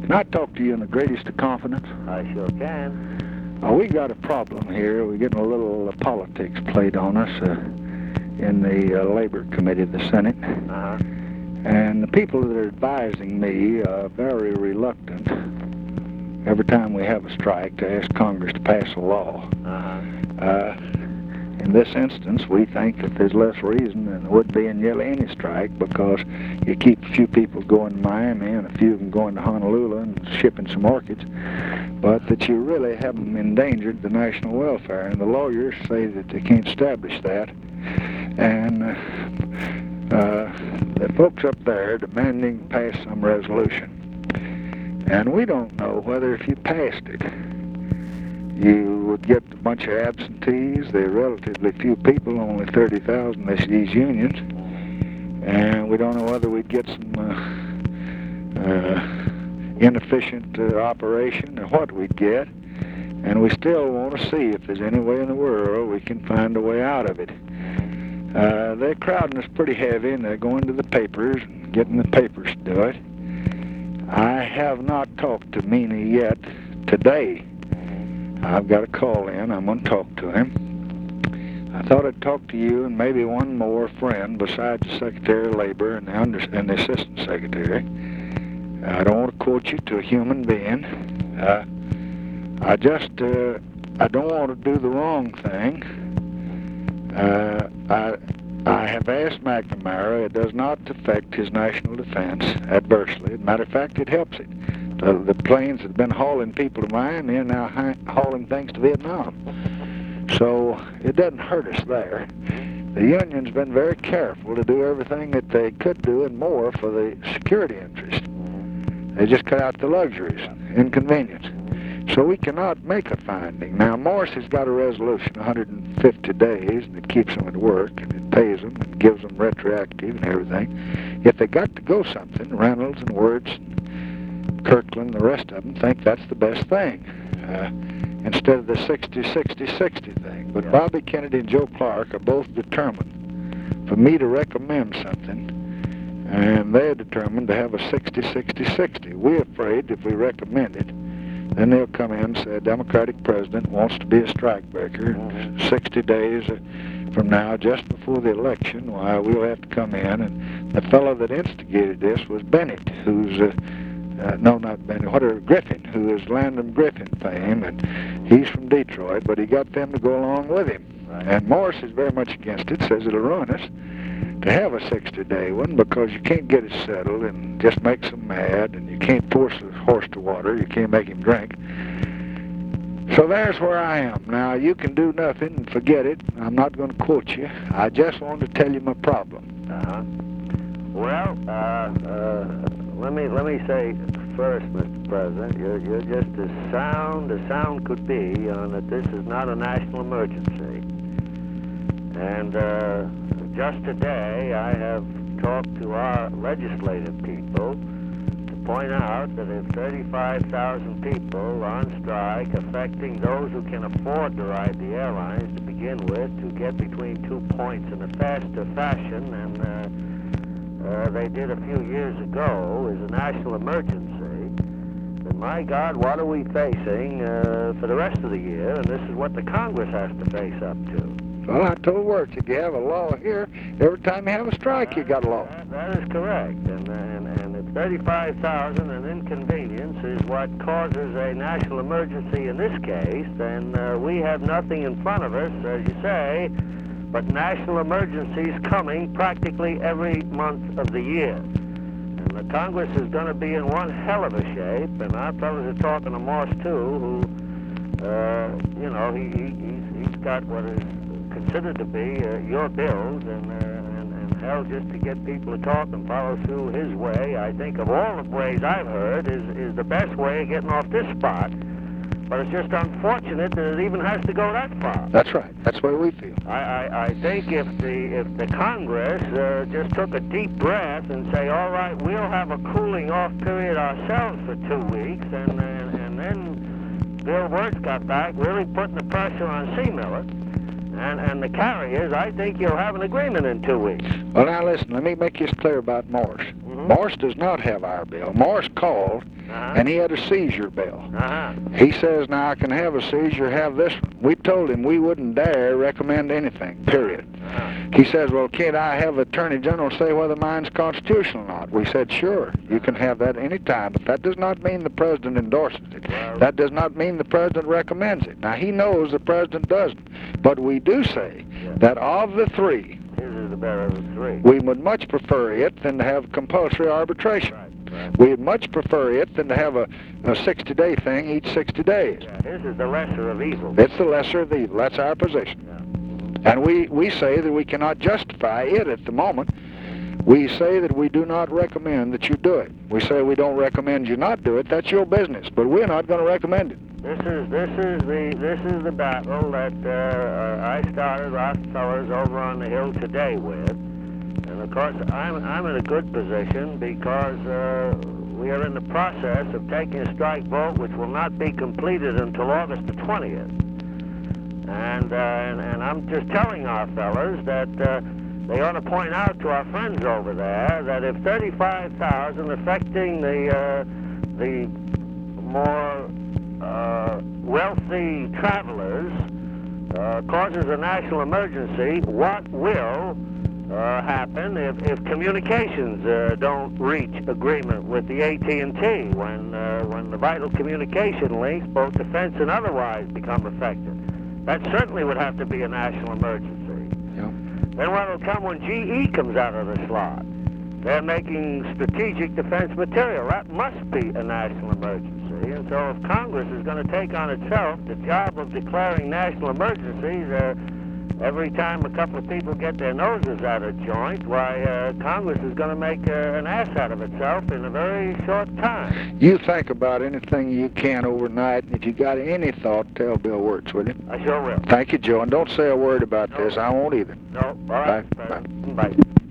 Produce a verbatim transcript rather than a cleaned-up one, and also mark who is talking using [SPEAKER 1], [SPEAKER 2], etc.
[SPEAKER 1] Can I talk to you in the greatest of confidence?
[SPEAKER 2] I sure can.
[SPEAKER 1] Uh, we got a problem here. We're getting a little uh, politics played on us uh, in the uh, Labor Committee of the Senate.
[SPEAKER 2] Uh-huh.
[SPEAKER 1] And the people that are advising me are very reluctant every time we have a strike to ask Congress to pass a law.
[SPEAKER 2] Uh-huh.
[SPEAKER 1] Uh, in this instance, we think that there's less reason than there would be in nearly any strike, because you keep a few people going to Miami and a few of them going to Honolulu and shipping some orchids, but that you really haven't endangered the national welfare. And the lawyers say that they can't establish that. And uh, uh, the folks up there demanding pass some resolution. And we don't know whether if you passed it, you would get a bunch of absentees. There are relatively few people, only thirty thousand of these unions. And we don't know whether we'd get some uh, uh, inefficient uh, operation or what we'd get. And we still want to see if there's any way in the world we can find a way out of it. Uh, they're crowding us pretty heavy, and they're going to the papers and getting the papers to do it. I have not talked to Meany yet today. I've got a call in. I'm going to talk to him. I thought I'd talk to you and maybe one more friend besides the Secretary of Labor and the, under, and the Assistant Secretary. I don't want to quote you to a human being. Uh, I just, uh, I don't want to do the wrong thing. Uh, I, I have asked McNamara. It does not affect his national defense adversely. As a matter of fact, it helps it. The, the planes that have been hauling people to Miami are now ha hauling things to Vietnam. So it doesn't hurt us there. The union's been very careful to do everything that they could do and more for the security interest. They just cut out the luxuries, inconvenience. So we cannot make a finding. Now, Morris has got a resolution, one hundred fifty days, and it keeps them at work, and it pays them, and gives them retroactive and everything. If they got to go something, Reynolds and Wirtz and Kirkland, the rest of them, think that's the best thing, uh, instead of the sixty sixty sixty thing. But yeah. Bobby Kennedy and Joe Clark are both determined for me to recommend something, and they're determined to have a sixty sixty sixty. We're afraid if we recommend it, then they'll come in and say a Democratic president wants to be a strikebreaker. Mm-hmm. sixty days from now, just before the election, why, we'll have to come in. And the fellow that instigated this was Bennett, who's, uh, uh, no, not Bennett, what are Griffin, who is Landon Griffin fame, and he's from Detroit, but he got them to go along with him. Right. And Morris is very much against it, says it'll ruin us to have a sixty day one, because you can't get it settled and just makes them mad, and you can't force a horse to water, you can't make him drink. So there's where I am. Now, you can do nothing and forget it. I'm not going to quote you. I just wanted to tell you my problem.
[SPEAKER 2] Uh-huh. Well, uh, uh, let me let me say first, Mister President, you're, you're just as sound as sound could be on that this is not a national emergency. And uh, just today, I have talked to our legislative people to point out that if thirty-five thousand people on strike, affecting those who can afford to ride the airlines to begin with, to get between two points in a faster fashion than uh, uh, they did a few years ago, is a national emergency, then my God, what are we facing uh, for the rest of the year? And this is what the Congress has to face up to.
[SPEAKER 1] Well, I told Wirtz, if you have a law here, every time you have a strike, you got a law.
[SPEAKER 2] That, that is correct. And, and, and if thirty-five thousand an inconvenience is what causes a national emergency in this case, then uh, we have nothing in front of us, as you say, but national emergencies coming practically every month of the year. And the Congress is going to be in one hell of a shape, and our fellows are talking to Morse, too, who, uh, you know, he, he, he's, he's got what is considered to be uh, your bills, and, uh, and, and hell, just to get people to talk and follow through his way, I think of all the ways I've heard, is, is the best way of getting off this spot. But it's just unfortunate that it even has to go that far.
[SPEAKER 1] That's right. That's where we feel.
[SPEAKER 2] I, I, I think if the if the Congress uh, just took a deep breath and say, all right, we'll have a cooling off period ourselves for two weeks, and, and, and then Bill Wirtz got back, really putting the pressure on C. Miller and, and the carriers, I think you'll have an agreement in two weeks.
[SPEAKER 1] Well, now listen, let me make this clear about Morse. Mm-hmm. Morse does not have our bill. Morse called
[SPEAKER 2] Uh-huh.
[SPEAKER 1] and he had a seizure bill.
[SPEAKER 2] Uh-huh.
[SPEAKER 1] He says, now I can have a seizure, have this one. We told him we wouldn't dare recommend anything, period.
[SPEAKER 2] Uh-huh.
[SPEAKER 1] He says, well, can't I have Attorney General say whether mine's constitutional or not? We said, sure, you can have that any time, but that does not mean the president endorses it.
[SPEAKER 2] Well,
[SPEAKER 1] That does not mean the president recommends it. Now, he knows the president doesn't, but we do say
[SPEAKER 2] Yeah.
[SPEAKER 1] that of the three,
[SPEAKER 2] his is the better of the three.
[SPEAKER 1] we would much prefer it than to have compulsory arbitration.
[SPEAKER 2] Right, right.
[SPEAKER 1] We'd much prefer it than to have a, a sixty-day thing each sixty days.
[SPEAKER 2] Yeah, his is the lesser of evils.
[SPEAKER 1] It's the lesser of evil. That's our position.
[SPEAKER 2] Yeah.
[SPEAKER 1] And we, we say that we cannot justify it at the moment. We say that we do not recommend that you do it. We say we don't recommend you not do it. That's your business, but we're not going to recommend it.
[SPEAKER 2] This is this is the this is the battle that uh, I started our fellows over on the hill today with, and of course I'm I'm in a good position because uh, we are in the process of taking a strike vote, which will not be completed until August the twentieth. And, uh, and and I'm just telling our fellows that uh, they ought to point out to our friends over there that if thirty-five thousand affecting the uh, the more uh, wealthy travelers uh, causes a national emergency, what will uh, happen if, if communications uh, don't reach agreement with the A T and T when uh, when the vital communication links, both defense and otherwise, become affected? That certainly would have to be a national emergency.
[SPEAKER 1] Yeah.
[SPEAKER 2] Then what will come when G E comes out of the slot? They're making strategic defense material. That must be a national emergency. And so if Congress is going to take on itself the job of declaring national emergencies, uh, every time a couple of people get their noses out of joint, why, uh, Congress is going to make uh, an ass out of itself in a very short time.
[SPEAKER 1] You think about anything you can overnight, and if you got any thought, tell Bill Wirtz, will you?
[SPEAKER 2] I sure will.
[SPEAKER 1] Thank you, Joe, and don't say a word about
[SPEAKER 2] No.
[SPEAKER 1] this. I won't either.
[SPEAKER 2] No, all right,
[SPEAKER 1] Bye.
[SPEAKER 2] President. Bye.